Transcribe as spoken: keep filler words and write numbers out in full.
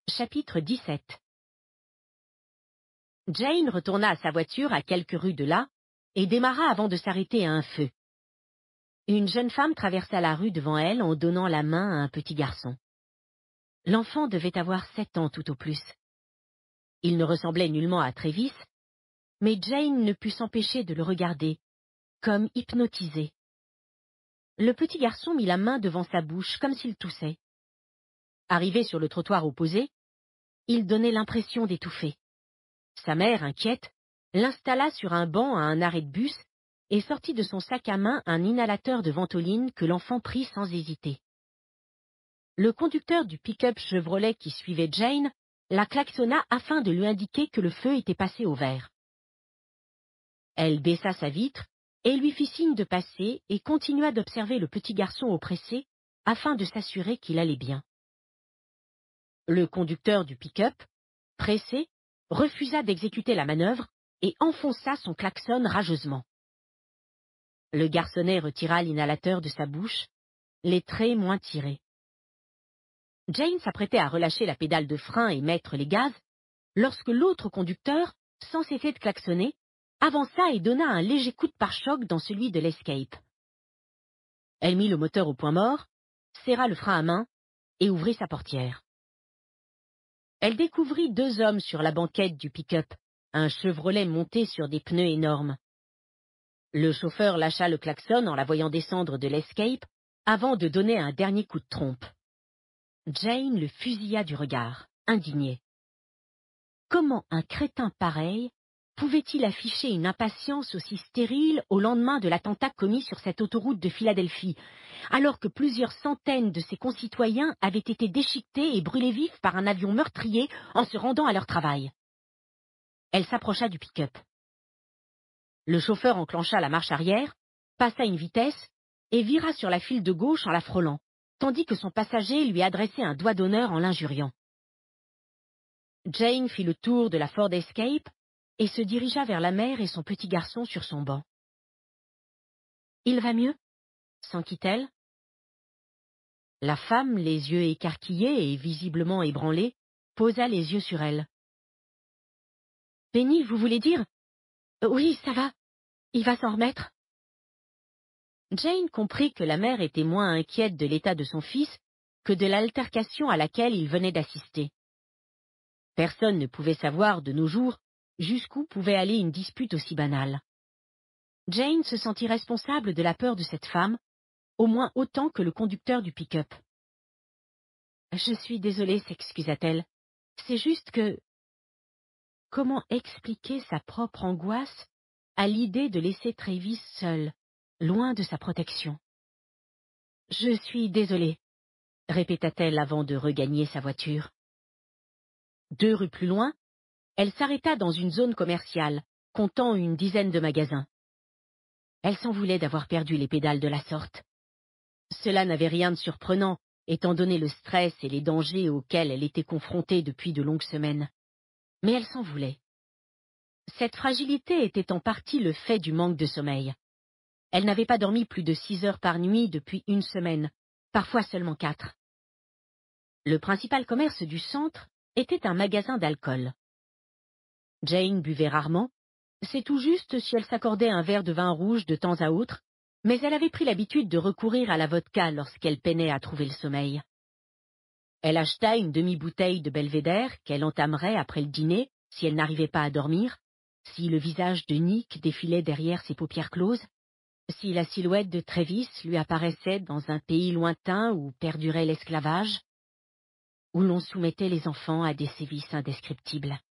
Chapitre dix-sept. Jane retourna à sa voiture à quelques rues de là et démarra avant de s'arrêter à un feu. Une jeune femme traversa la rue devant elle en donnant la main à un petit garçon. L'enfant devait avoir sept ans tout au plus. Il ne ressemblait nullement à Travis, mais Jane ne put s'empêcher de le regarder, comme hypnotisée. Le petit garçon mit la main devant sa bouche comme s'il toussait. Arrivé sur le trottoir opposé, il donnait l'impression d'étouffer. Sa mère, inquiète, l'installa sur un banc à un arrêt de bus et sortit de son sac à main un inhalateur de ventoline que l'enfant prit sans hésiter. Le conducteur du pick-up Chevrolet qui suivait Jane la klaxonna afin de lui indiquer que le feu était passé au vert. Elle baissa sa vitre et lui fit signe de passer et continua d'observer le petit garçon oppressé afin de s'assurer qu'il allait bien. Le conducteur du pick-up, pressé, refusa d'exécuter la manœuvre et enfonça son klaxon rageusement. Le garçonnet retira l'inhalateur de sa bouche, les traits moins tirés. Jane s'apprêtait à relâcher la pédale de frein et mettre les gaz, lorsque l'autre conducteur, sans cesser de klaxonner, avança et donna un léger coup de pare-choc dans celui de l'Escape. Elle mit le moteur au point mort, serra le frein à main et ouvrit sa portière. Elle découvrit deux hommes sur la banquette du pick-up, un Chevrolet monté sur des pneus énormes. Le chauffeur lâcha le klaxon en la voyant descendre de l'Escape, avant de donner un dernier coup de trompe. Jane le fusilla du regard, indignée. Comment un crétin pareil pouvait-il afficher une impatience aussi stérile au lendemain de l'attentat commis sur cette autoroute de Philadelphie, alors que plusieurs centaines de ses concitoyens avaient été déchiquetés et brûlés vifs par un avion meurtrier en se rendant à leur travail? Elle s'approcha du pick-up. Le chauffeur enclencha la marche arrière, passa une vitesse et vira sur la file de gauche en la frôlant, tandis que son passager lui adressait un doigt d'honneur en l'injuriant. Jane fit le tour de la Ford Escape et se dirigea vers la mère et son petit garçon sur son banc. « Il va mieux » s'enquit-elle. La femme, les yeux écarquillés et visiblement ébranlée, posa les yeux sur elle. « Penny, vous voulez dire ? Oui, ça va. Il va s'en remettre. » Jane comprit que la mère était moins inquiète de l'état de son fils que de l'altercation à laquelle il venait d'assister. Personne ne pouvait savoir de nos jours jusqu'où pouvait aller une dispute aussi banale. Jane se sentit responsable de la peur de cette femme, au moins autant que le conducteur du pick-up. « Je suis désolée, s'excusa-t-elle. C'est juste que... » Comment expliquer sa propre angoisse à l'idée de laisser Travis seul, loin de sa protection? « Je suis désolée, » répéta-t-elle avant de regagner sa voiture. Deux rues plus loin, elle s'arrêta dans une zone commerciale, comptant une dizaine de magasins. Elle s'en voulait d'avoir perdu les pédales de la sorte. Cela n'avait rien de surprenant, étant donné le stress et les dangers auxquels elle était confrontée depuis de longues semaines. Mais elle s'en voulait. Cette fragilité était en partie le fait du manque de sommeil. Elle n'avait pas dormi plus de six heures par nuit depuis une semaine, parfois seulement quatre. Le principal commerce du centre était un magasin d'alcool. Jane buvait rarement, c'est tout juste si elle s'accordait un verre de vin rouge de temps à autre, mais elle avait pris l'habitude de recourir à la vodka lorsqu'elle peinait à trouver le sommeil. Elle acheta une demi-bouteille de belvédère qu'elle entamerait après le dîner si elle n'arrivait pas à dormir, si le visage de Nick défilait derrière ses paupières closes, si la silhouette de Travis lui apparaissait dans un pays lointain où perdurait l'esclavage, où l'on soumettait les enfants à des sévices indescriptibles.